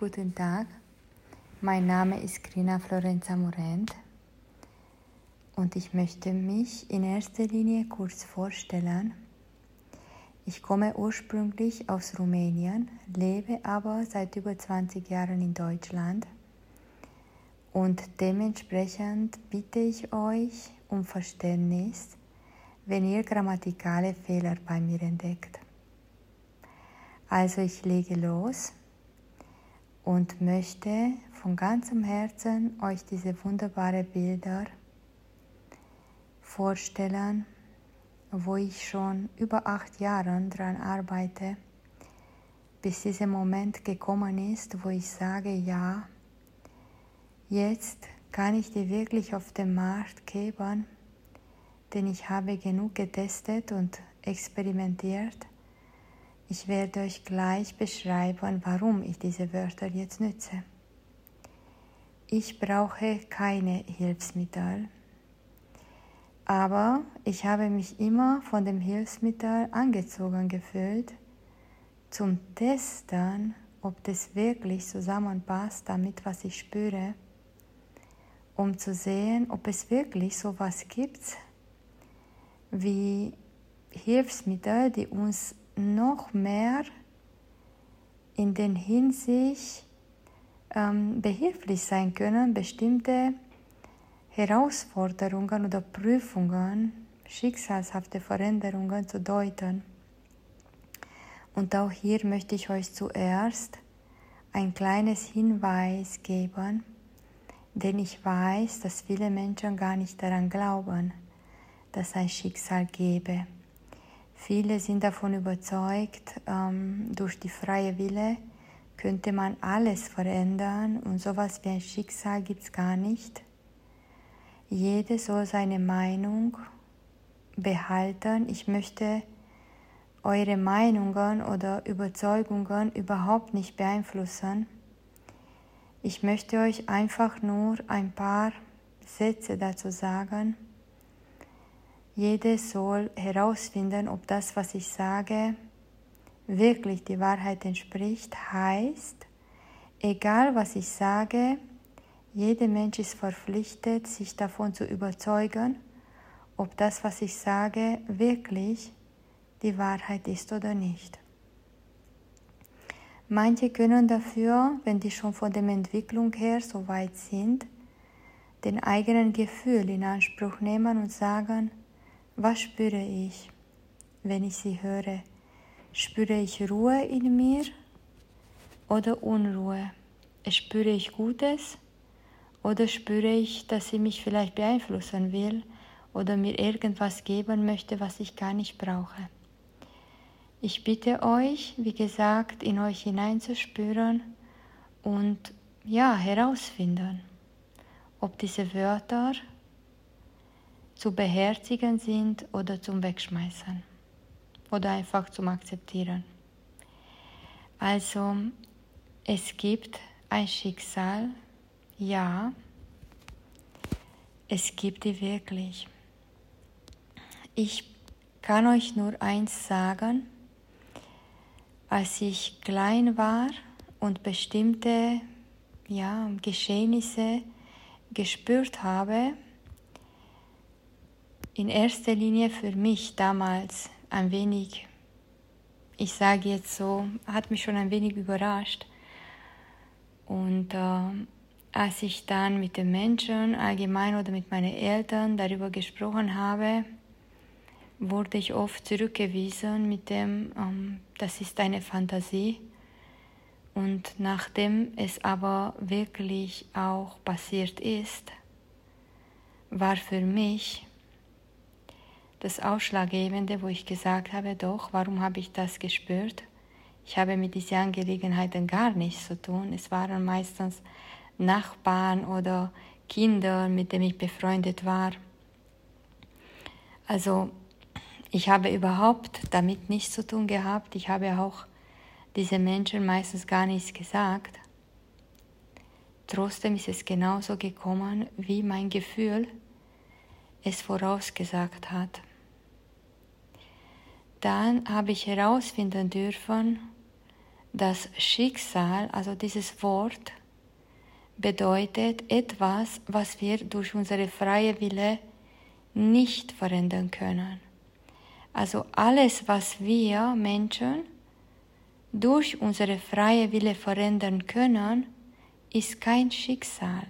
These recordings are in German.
guten Tag. Mein Name ist Krina Florenza Morent und ich möchte mich in erster Linie kurz vorstellen. Ich komme ursprünglich aus Rumänien, lebe aber seit über 20 Jahren in Deutschland und dementsprechend bitte ich euch um Verständnis, wenn ihr grammatikale Fehler bei mir entdeckt. Also ich lege los und möchte von ganzem Herzen euch diese wunderbaren Bilder vorstellen, wo ich schon über 8 Jahre daran arbeite, bis dieser Moment gekommen ist, wo ich sage, ja, jetzt kann ich die wirklich auf den Markt geben, denn ich habe genug getestet und experimentiert. Ich werde euch gleich beschreiben, warum ich diese Wörter jetzt nutze. Ich brauche keine Hilfsmittel, aber ich habe mich immer von dem Hilfsmittel angezogen gefühlt, zum Testen, ob das wirklich zusammenpasst damit, was ich spüre, um zu sehen, ob es wirklich so etwas gibt wie Hilfsmittel, die uns noch mehr in der Hinsicht behilflich sein können, bestimmte Herausforderungen oder Prüfungen, schicksalshafte Veränderungen zu deuten. Und auch hier möchte ich euch zuerst ein kleines Hinweis geben, denn ich weiß, dass viele Menschen gar nicht daran glauben, dass es ein Schicksal gäbe. Viele sind davon überzeugt, durch die freie Wille könnte man alles verändern und sowas wie ein Schicksal gibt es gar nicht. Jeder soll seine Meinung behalten. Ich möchte eure Meinungen oder Überzeugungen überhaupt nicht beeinflussen. Ich möchte euch einfach nur ein paar Sätze dazu sagen. Jeder soll herausfinden, ob das, was ich sage, wirklich die Wahrheit entspricht. Heißt, egal was ich sage, jeder Mensch ist verpflichtet, sich davon zu überzeugen, ob das, was ich sage, wirklich die Wahrheit ist oder nicht. Manche können dafür, wenn die schon von der Entwicklung her so weit sind, den eigenen Gefühl in Anspruch nehmen und sagen, was spüre ich, wenn ich sie höre? Spüre ich Ruhe in mir oder Unruhe? Spüre ich Gutes oder spüre ich, dass sie mich vielleicht beeinflussen will oder mir irgendwas geben möchte, was ich gar nicht brauche? Ich bitte euch, wie gesagt, in euch hineinzuspüren und herausfinden, ob diese Wörter zu beherzigen sind oder zum Wegschmeißen oder einfach zum Akzeptieren. Also, es gibt ein Schicksal, ja, es gibt die wirklich. Ich kann euch nur eins sagen, als ich klein war und bestimmte Geschehnisse gespürt habe, in erster Linie für mich damals ein wenig, ich sage jetzt so, hat mich schon ein wenig überrascht. Und als ich dann mit den Menschen allgemein oder mit meinen Eltern darüber gesprochen habe, wurde ich oft zurückgewiesen mit dem, das ist eine Fantasie. Und nachdem es aber wirklich auch passiert ist, war für mich das Ausschlaggebende, wo ich gesagt habe, doch, warum habe ich das gespürt? Ich habe mit diesen Angelegenheiten gar nichts zu tun. Es waren meistens Nachbarn oder Kinder, mit denen ich befreundet war. Also ich habe überhaupt damit nichts zu tun gehabt. Ich habe auch diesen Menschen meistens gar nichts gesagt. Trotzdem ist es genauso gekommen, wie mein Gefühl es vorausgesagt hat. Dann habe ich herausfinden dürfen, das Schicksal, also dieses Wort, bedeutet etwas, was wir durch unsere freie Wille nicht verändern können. Also alles, was wir Menschen durch unsere freie Wille verändern können, ist kein Schicksal.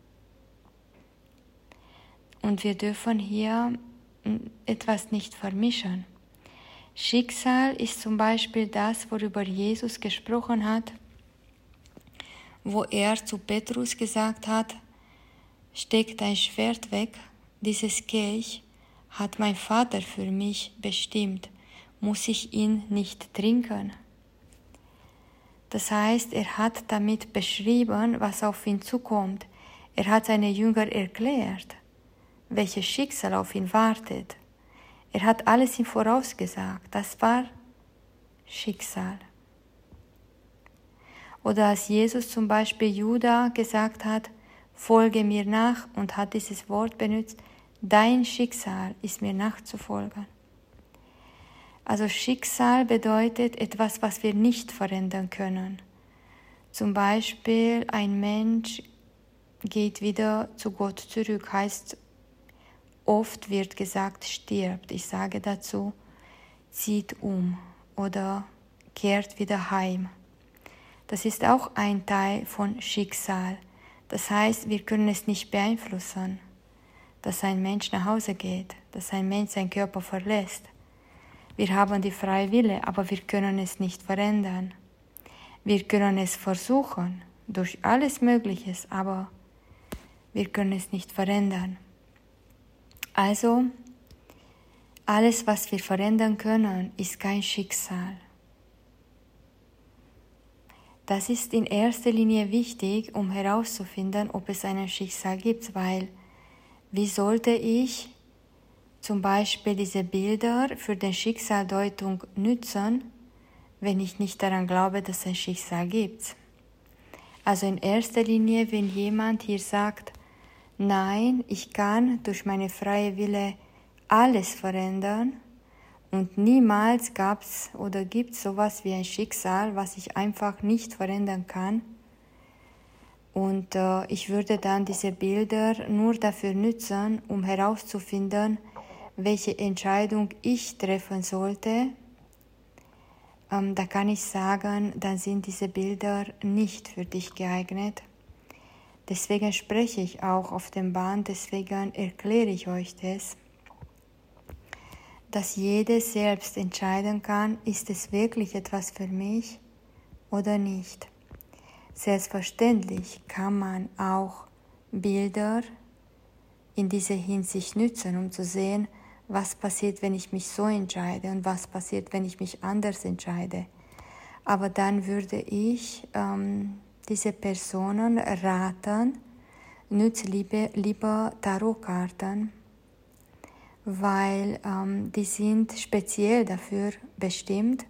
Und wir dürfen hier etwas nicht vermischen. Schicksal ist zum Beispiel das, worüber Jesus gesprochen hat, wo er zu Petrus gesagt hat, steck dein Schwert weg, dieses Kelch hat mein Vater für mich bestimmt, muss ich ihn nicht trinken? Das heißt, er hat damit beschrieben, was auf ihn zukommt. Er hat seine Jünger erklärt, welches Schicksal auf ihn wartet. Er hat alles ihm vorausgesagt. Das war Schicksal. Oder als Jesus zum Beispiel Juda gesagt hat, folge mir nach und hat dieses Wort benutzt, dein Schicksal ist mir nachzufolgen. Also Schicksal bedeutet etwas, was wir nicht verändern können. Zum Beispiel ein Mensch geht wieder zu Gott zurück, heißt, oft wird gesagt, stirbt. Ich sage dazu, zieht um oder kehrt wieder heim. Das ist auch ein Teil von Schicksal. Das heißt, wir können es nicht beeinflussen, dass ein Mensch nach Hause geht, dass ein Mensch seinen Körper verlässt. Wir haben die freie Wille, aber wir können es nicht verändern. Wir können es versuchen, durch alles Mögliche, aber wir können es nicht verändern. Also, alles, was wir verändern können, ist kein Schicksal. Das ist in erster Linie wichtig, um herauszufinden, ob es ein Schicksal gibt, weil wie sollte ich zum Beispiel diese Bilder für die Schicksaldeutung nützen, wenn ich nicht daran glaube, dass es ein Schicksal gibt? Also in erster Linie, wenn jemand hier sagt, nein, ich kann durch meine freie Wille alles verändern und niemals gab es oder gibt es sowas wie ein Schicksal, was ich einfach nicht verändern kann. Und ich würde dann diese Bilder nur dafür nutzen, um herauszufinden, welche Entscheidung ich treffen sollte. Da kann ich sagen, dann sind diese Bilder nicht für dich geeignet. Deswegen spreche ich auch auf dem Band, deswegen erkläre ich euch das, dass jeder selbst entscheiden kann, ist es wirklich etwas für mich oder nicht. Selbstverständlich kann man auch Bilder in dieser Hinsicht nutzen, um zu sehen, was passiert, wenn ich mich so entscheide und was passiert, wenn ich mich anders entscheide. Aber dann würde ich diese Personen raten, nutze lieber Tarotkarten, weil die sind speziell dafür bestimmt,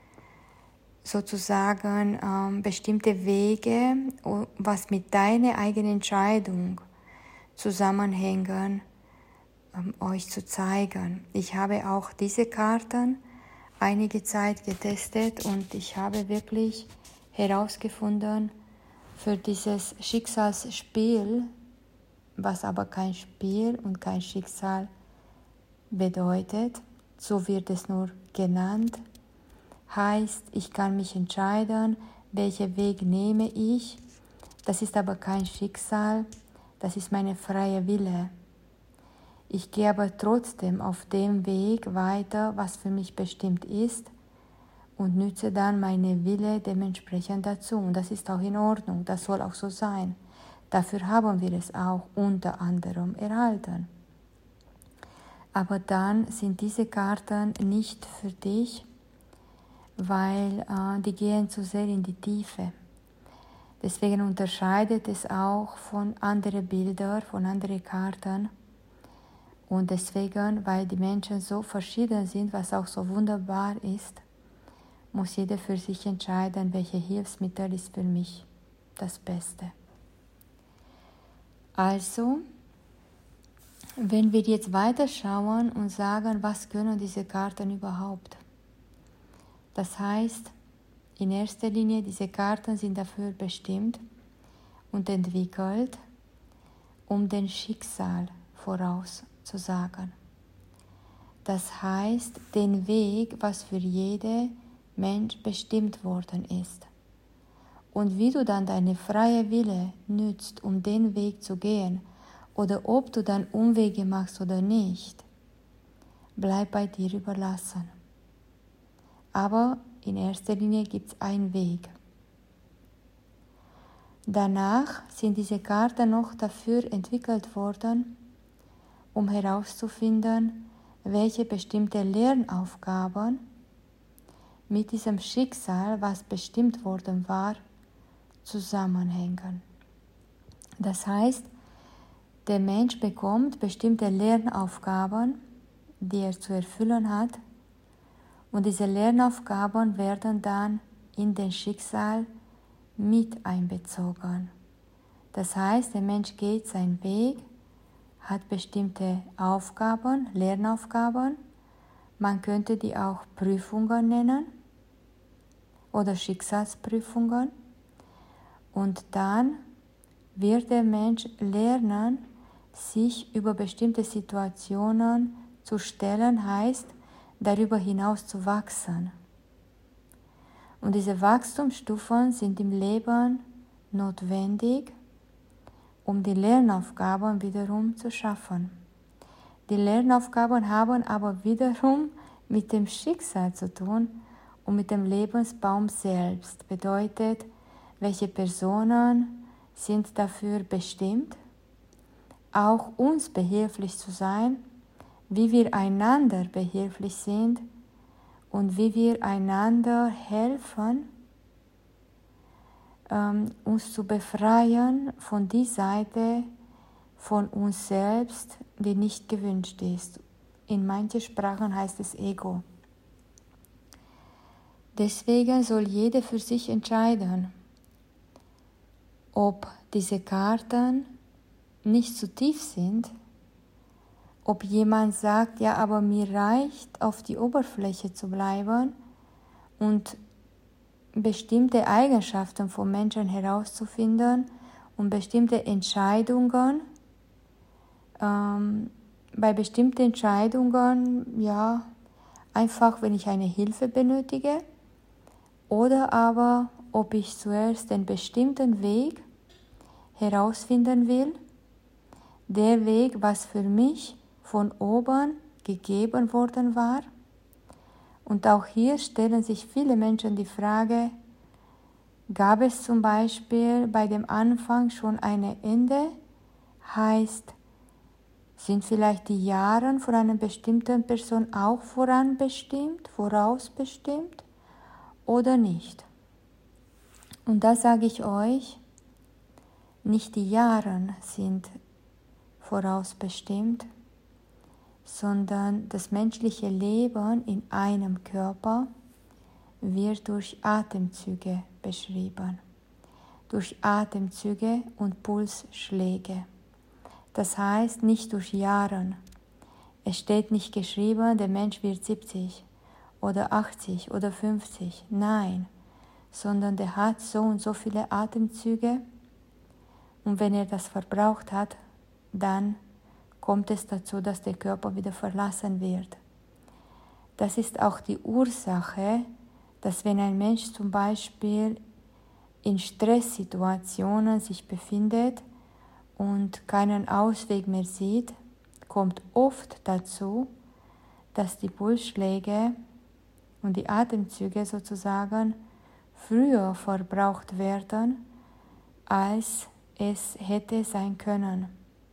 sozusagen bestimmte Wege, was mit deiner eigenen Entscheidung zusammenhängen, euch zu zeigen. Ich habe auch diese Karten einige Zeit getestet und ich habe wirklich herausgefunden, für dieses Schicksalsspiel, was aber kein Spiel und kein Schicksal bedeutet, so wird es nur genannt, heißt, ich kann mich entscheiden, welchen Weg nehme ich. Das ist aber kein Schicksal, das ist meine freie Wille. Ich gehe aber trotzdem auf dem Weg weiter, was für mich bestimmt ist und nütze dann meine Wille dementsprechend dazu. Und das ist auch in Ordnung, das soll auch so sein. Dafür haben wir es auch unter anderem erhalten. Aber dann sind diese Karten nicht für dich, weil die gehen zu sehr in die Tiefe. Deswegen unterscheidet es auch von anderen Bildern, von anderen Karten. Und deswegen, weil die Menschen so verschieden sind, was auch so wunderbar ist, muss jeder für sich entscheiden, welches Hilfsmittel ist für mich das Beste. Also, wenn wir jetzt weiterschauen und sagen, was können diese Karten überhaupt? Das heißt, in erster Linie, diese Karten sind dafür bestimmt und entwickelt, um den Schicksal vorauszusagen. Das heißt, den Weg, was für jede Mensch bestimmt worden ist. Und wie du dann deine freie Wille nützt, um den Weg zu gehen, oder ob du dann Umwege machst oder nicht, bleibt bei dir überlassen. Aber in erster Linie gibt es einen Weg. Danach sind diese Karten noch dafür entwickelt worden, um herauszufinden, welche bestimmte Lernaufgaben mit diesem Schicksal, was bestimmt worden war, zusammenhängen. Das heißt, der Mensch bekommt bestimmte Lernaufgaben, die er zu erfüllen hat, und diese Lernaufgaben werden dann in den Schicksal mit einbezogen. Das heißt, der Mensch geht seinen Weg, hat bestimmte Aufgaben, Lernaufgaben, man könnte die auch Prüfungen nennen oder Schicksalsprüfungen, und dann wird der Mensch lernen, sich über bestimmte Situationen zu stellen, heißt, darüber hinaus zu wachsen. Und diese Wachstumsstufen sind im Leben notwendig, um die Lernaufgaben wiederum zu schaffen. Die Lernaufgaben haben aber wiederum mit dem Schicksal zu tun und mit dem Lebensbaum selbst. Bedeutet, welche Personen sind dafür bestimmt, auch uns behilflich zu sein, wie wir einander behilflich sind und wie wir einander helfen, uns zu befreien von der Seite von uns selbst, die nicht gewünscht ist. In manchen Sprachen heißt es Ego. Deswegen soll jeder für sich entscheiden, ob diese Karten nicht zu tief sind, ob jemand sagt, ja, aber mir reicht, auf die Oberfläche zu bleiben und bestimmte Eigenschaften von Menschen herauszufinden und bestimmte Entscheidungen, bei bestimmten Entscheidungen, ja, einfach, wenn ich eine Hilfe benötige, oder aber, ob ich zuerst den bestimmten Weg herausfinden will, der Weg, was für mich von oben gegeben worden war. Und auch hier stellen sich viele Menschen die Frage, gab es zum Beispiel bei dem Anfang schon ein Ende? Heißt, sind vielleicht die Jahre von einer bestimmten Person auch vorausbestimmt oder nicht? Und da sage ich euch, nicht die Jahre sind vorausbestimmt, sondern das menschliche Leben in einem Körper wird durch Atemzüge beschrieben, durch Atemzüge und Pulsschläge. Das heißt nicht durch Jahre. Es steht nicht geschrieben, der Mensch wird 70 oder 80 oder 50. Nein, sondern der hat so und so viele Atemzüge, und wenn er das verbraucht hat, dann kommt es dazu, dass der Körper wieder verlassen wird. Das ist auch die Ursache, dass wenn ein Mensch zum Beispiel in Stresssituationen sich befindet und keinen Ausweg mehr sieht, kommt oft dazu, dass die Pulsschläge und die Atemzüge sozusagen früher verbraucht werden, als es hätte sein können.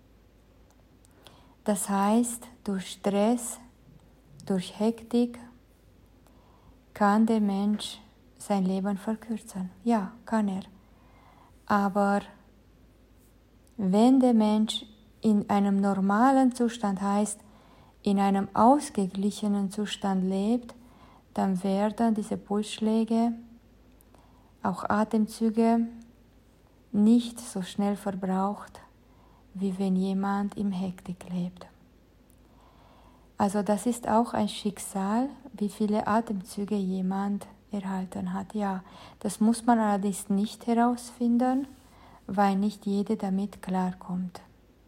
Das heißt, durch Stress, durch Hektik kann der Mensch sein Leben verkürzen. Ja, kann er. Aber wenn der Mensch in einem normalen Zustand, heißt in einem ausgeglichenen Zustand lebt, dann werden diese Pulsschläge, auch Atemzüge, nicht so schnell verbraucht, wie wenn jemand im Hektik lebt. Also das ist auch ein Schicksal, wie viele Atemzüge jemand erhalten hat. Ja, das muss man allerdings nicht herausfinden, weil nicht jeder damit klarkommt.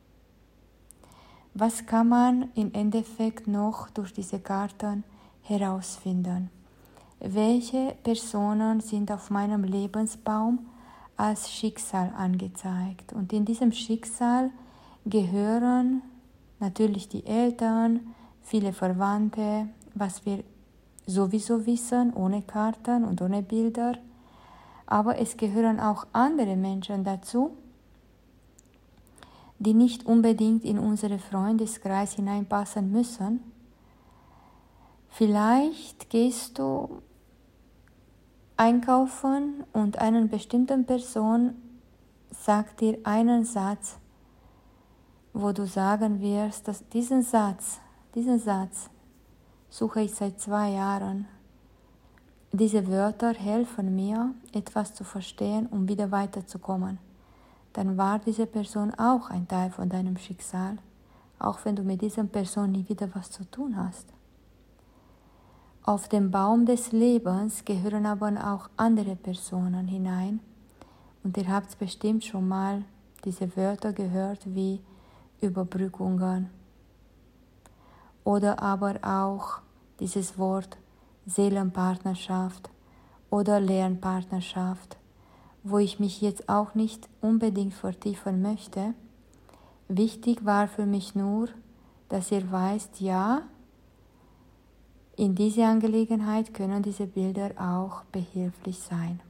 Was kann man im Endeffekt noch durch diese Karten herausfinden? Welche Personen sind auf meinem Lebensbaum als Schicksal angezeigt? Und in diesem Schicksal gehören natürlich die Eltern, viele Verwandte, was wir sowieso wissen, ohne Karten und ohne Bilder. Aber es gehören auch andere Menschen dazu, die nicht unbedingt in unseren Freundeskreis hineinpassen müssen. Vielleicht gehst du einkaufen und eine bestimmte Person sagt dir einen Satz, wo du sagen wirst, dass diesen Satz suche ich seit 2 Jahren. Diese Wörter helfen mir, etwas zu verstehen, um wieder weiterzukommen. Dann war diese Person auch ein Teil von deinem Schicksal, auch wenn du mit dieser Person nie wieder was zu tun hast. Auf den Baum des Lebens gehören aber auch andere Personen hinein. Und ihr habt bestimmt schon mal diese Wörter gehört wie Überbrückungen. Oder aber auch dieses Wort Seelenpartnerschaft oder Lernpartnerschaft, wo ich mich jetzt auch nicht unbedingt vertiefen möchte. Wichtig war für mich nur, dass ihr weißt, ja, in dieser Angelegenheit können diese Bilder auch behilflich sein.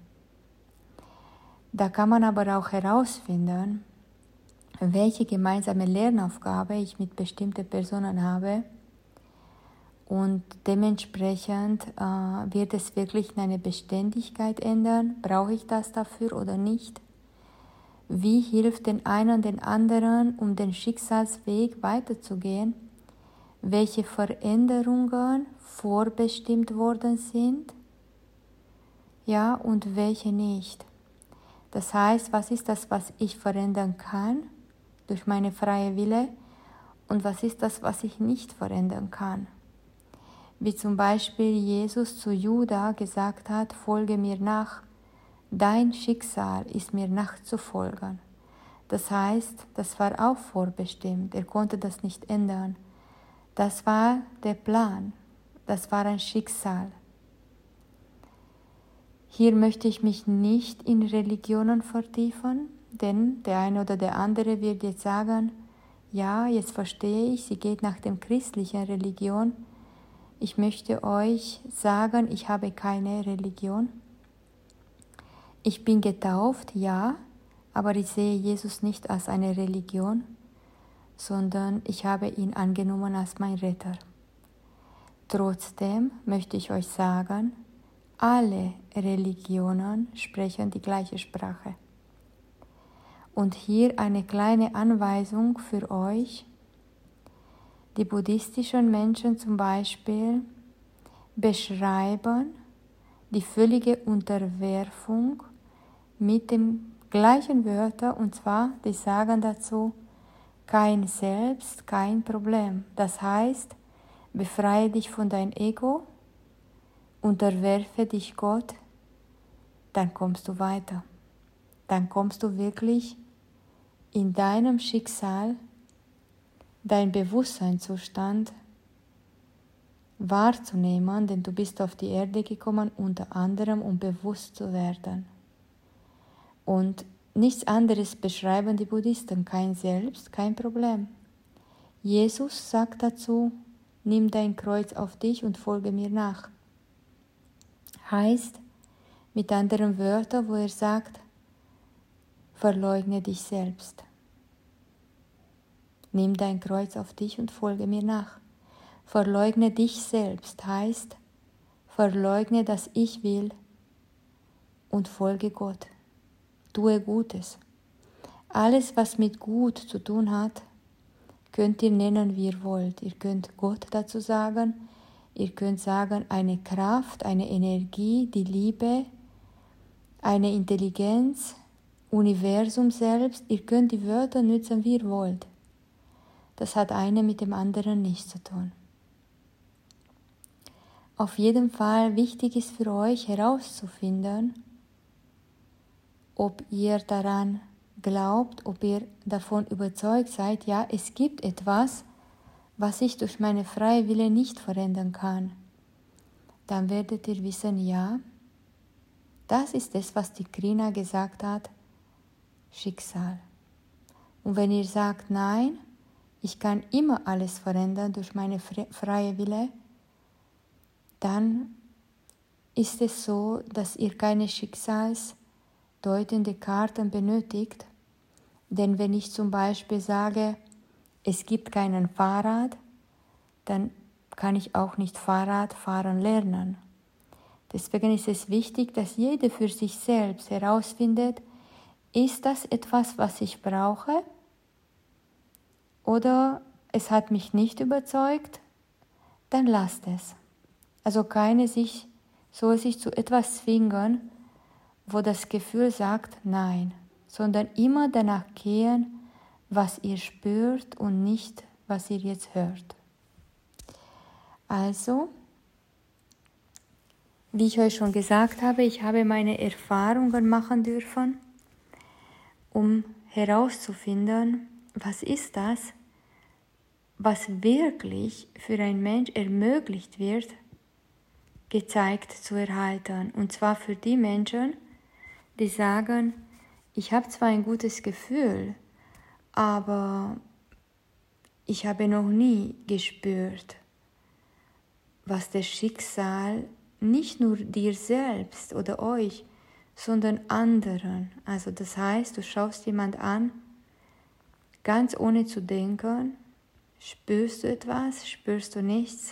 Da kann man aber auch herausfinden, welche gemeinsame Lernaufgabe ich mit bestimmten Personen habe und dementsprechend wird es wirklich eine Beständigkeit ändern. Brauche ich das dafür oder nicht? Wie hilft den einen den anderen, um den Schicksalsweg weiterzugehen? Welche Veränderungen vorbestimmt worden sind? Ja, und welche nicht? Das heißt, was ist das, was ich verändern kann durch meine freie Wille und was ist das, was ich nicht verändern kann? Wie zum Beispiel Jesus zu Juda gesagt hat, folge mir nach, dein Schicksal ist mir nachzufolgen. Das heißt, das war auch vorbestimmt, er konnte das nicht ändern. Das war der Plan, das war ein Schicksal. Hier möchte ich mich nicht in Religionen vertiefen, denn der eine oder der andere wird jetzt sagen, ja, jetzt verstehe ich, sie geht nach der christlichen Religion. Ich möchte euch sagen, ich habe keine Religion. Ich bin getauft, ja, aber ich sehe Jesus nicht als eine Religion, sondern ich habe ihn angenommen als mein Retter. Trotzdem möchte ich euch sagen, alle Religionen sprechen die gleiche Sprache. Und hier eine kleine Anweisung für euch. Die buddhistischen Menschen zum Beispiel beschreiben die völlige Unterwerfung mit den gleichen Wörtern, und zwar, die sagen dazu, kein Selbst, kein Problem. Das heißt, befreie dich von deinem Ego, unterwerfe dich Gott, dann kommst du weiter. Dann kommst du wirklich in deinem Schicksal, dein Bewusstseinszustand wahrzunehmen, denn du bist auf die Erde gekommen, unter anderem, um bewusst zu werden. Und nichts anderes beschreiben die Buddhisten, kein Selbst, kein Problem. Jesus sagt dazu, nimm dein Kreuz auf dich und folge mir nach. Heißt, mit anderen Wörtern, wo er sagt, verleugne dich selbst. Nimm dein Kreuz auf dich und folge mir nach. Verleugne dich selbst heißt, verleugne das Ich will und folge Gott. Tue Gutes. Alles, was mit Gut zu tun hat, könnt ihr nennen, wie ihr wollt. Ihr könnt Gott dazu sagen, ihr könnt sagen, eine Kraft, eine Energie, die Liebe, eine Intelligenz, Universum selbst. Ihr könnt die Wörter nutzen, wie ihr wollt. Das hat eine mit dem anderen nichts zu tun. auf jeden Fall wichtig ist für euch herauszufinden, ob ihr daran glaubt, ob ihr davon überzeugt seid, ja, es gibt etwas, was ich durch meine freie Wille nicht verändern kann. Dann werdet ihr wissen, ja, das ist es, was die Krina gesagt hat, Schicksal. Und wenn ihr sagt, nein, ich kann immer alles verändern durch meine freie Wille, dann ist es so, dass ihr keine schicksalsdeutende Karten benötigt. Denn wenn ich zum Beispiel sage, es gibt keinen Fahrrad, dann kann ich auch nicht Fahrrad fahren lernen. Deswegen ist es wichtig, dass jeder für sich selbst herausfindet, ist das etwas, was ich brauche? Oder es hat mich nicht überzeugt? Dann lasst es. Also keine soll sich zu etwas zwingen, wo das Gefühl sagt, nein, sondern immer danach gehen, was ihr spürt und nicht, was ihr jetzt hört. Also, wie ich euch schon gesagt habe, ich habe meine Erfahrungen machen dürfen, um herauszufinden, was ist das, was wirklich für einen Mensch ermöglicht wird, gezeigt zu erhalten. Und zwar für die Menschen, die sagen, ich habe zwar ein gutes Gefühl, aber ich habe noch nie gespürt, was das Schicksal nicht nur dir selbst oder euch, sondern anderen. Also das heißt, du schaust jemand an, ganz ohne zu denken, spürst du etwas, spürst du nichts.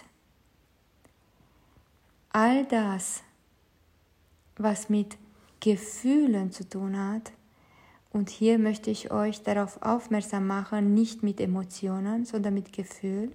All das, was mit Gefühlen zu tun hat, und hier möchte ich euch darauf aufmerksam machen, nicht mit Emotionen, sondern mit Gefühl,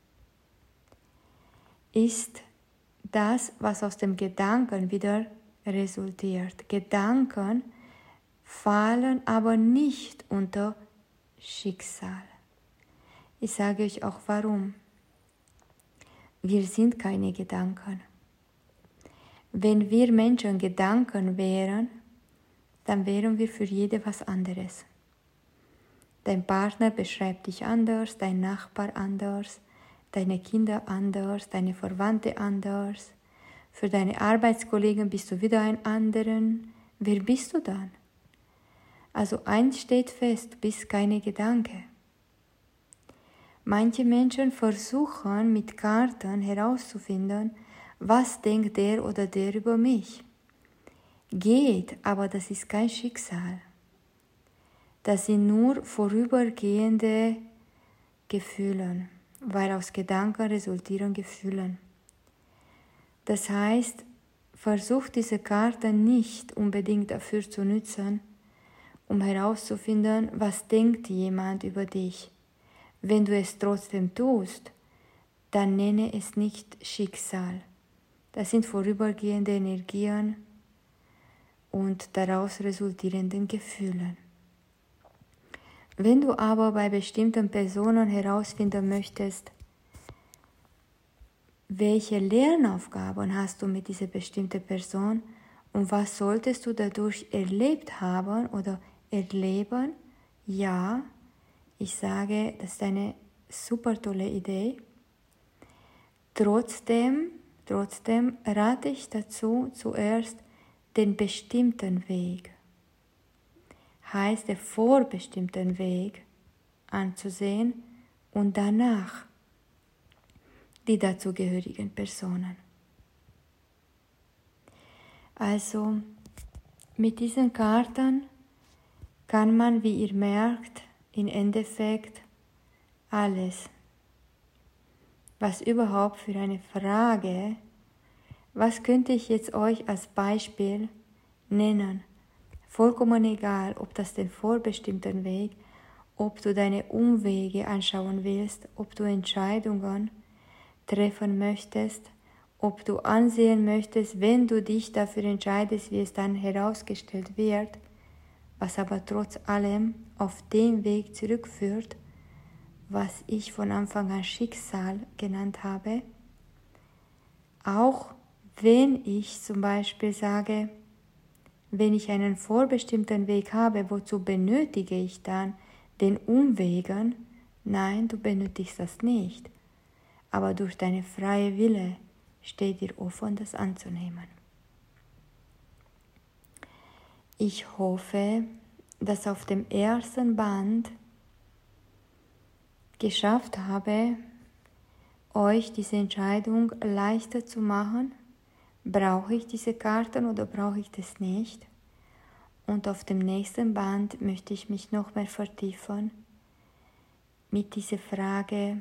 ist das, was aus dem Gedanken wieder resultiert. Gedanken fallen aber nicht unter Schicksal. Ich sage euch auch warum. Wir sind keine Gedanken. Wenn wir Menschen Gedanken wären, dann wären wir für jede was anderes. Dein Partner beschreibt dich anders, dein Nachbar anders, deine Kinder anders, deine Verwandte anders. Für deine Arbeitskollegen bist du wieder ein anderen. Wer bist du dann? Also eins steht fest, du bist keine Gedanke. Manche Menschen versuchen mit Karten herauszufinden, was denkt der oder der über mich. Geht, aber das ist kein Schicksal. Das sind nur vorübergehende Gefühle, weil aus Gedanken resultieren Gefühle. Das heißt, versuch diese Karte nicht unbedingt dafür zu nutzen, um herauszufinden, was denkt jemand über dich. Wenn du es trotzdem tust, dann nenne es nicht Schicksal. Das sind vorübergehende Energien und daraus resultierenden Gefühle. Wenn du aber bei bestimmten Personen herausfinden möchtest, welche Lernaufgaben hast du mit dieser bestimmten Person und was solltest du dadurch erlebt haben oder erleben? Ja, ich sage, das ist eine super tolle Idee. Trotzdem rate ich dazu, zuerst den bestimmten Weg, heißt den vorbestimmten Weg anzusehen und danach die dazugehörigen Personen. Also mit diesen Karten kann man, wie ihr merkt, im Endeffekt alles, was überhaupt für eine Frage, was könnte ich jetzt euch als Beispiel nennen? Vollkommen egal, ob das den vorbestimmten Weg, ob du deine Umwege anschauen willst, ob du Entscheidungen treffen möchtest, ob du ansehen möchtest, wenn du dich dafür entscheidest, wie es dann herausgestellt wird, was aber trotz allem auf den Weg zurückführt, was ich von Anfang an Schicksal genannt habe. Auch wenn ich zum Beispiel sage, wenn ich einen vorbestimmten Weg habe, wozu benötige ich dann den Umwegen? Nein, du benötigst das nicht. Aber durch deine freie Wille steht dir offen, das anzunehmen. Ich hoffe, dass auf dem ersten Band geschafft habe, euch diese Entscheidung leichter zu machen. Brauche ich diese Karten oder brauche ich das nicht? Und auf dem nächsten Band möchte ich mich noch mehr vertiefen mit dieser Frage,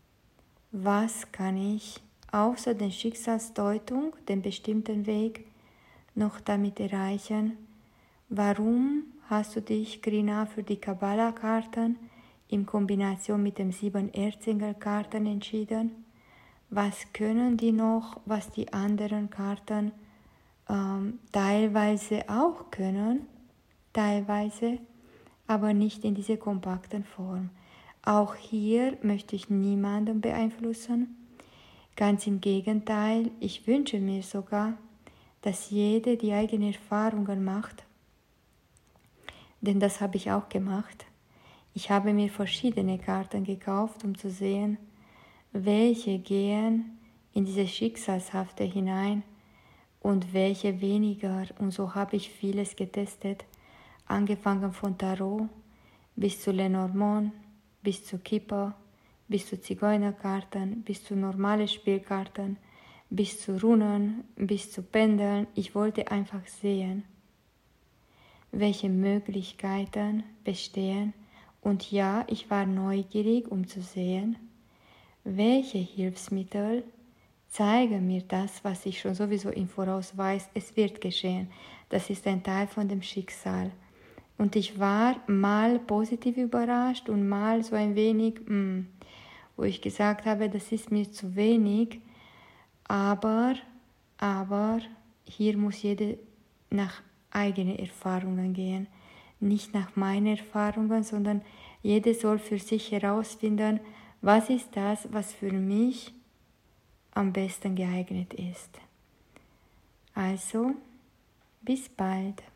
was kann ich außer der Schicksalsdeutung, den bestimmten Weg, noch damit erreichen? Warum hast du dich, Grina, für die Kabbalah-Karten in Kombination mit den 7 Erzengel-Karten entschieden? Was können die noch, was die anderen Karten teilweise auch können, teilweise, aber nicht in dieser kompakten Form. Auch hier möchte ich niemanden beeinflussen. Ganz im Gegenteil, ich wünsche mir sogar, dass jeder die eigenen Erfahrungen macht, denn das habe ich auch gemacht. Ich habe mir verschiedene Karten gekauft, um zu sehen, welche gehen in diese Schicksalshafte hinein und welche weniger. Und so habe ich vieles getestet, angefangen von Tarot bis zu Lenormand, bis zu Kipper, bis zu Zigeunerkarten, bis zu normale Spielkarten, bis zu Runen, bis zu Pendeln. Ich wollte einfach sehen, welche Möglichkeiten bestehen. Und ja, ich war neugierig, um zu sehen, welche Hilfsmittel zeigen mir das, was ich schon sowieso im Voraus weiß, es wird geschehen. Das ist ein Teil von dem Schicksal. Und ich war mal positiv überrascht und mal so ein wenig, wo ich gesagt habe, das ist mir zu wenig. Aber hier muss jeder nach eigenen Erfahrungen gehen. Nicht nach meinen Erfahrungen, sondern jeder soll für sich herausfinden, was ist das, was für mich am besten geeignet ist. Also, bis bald.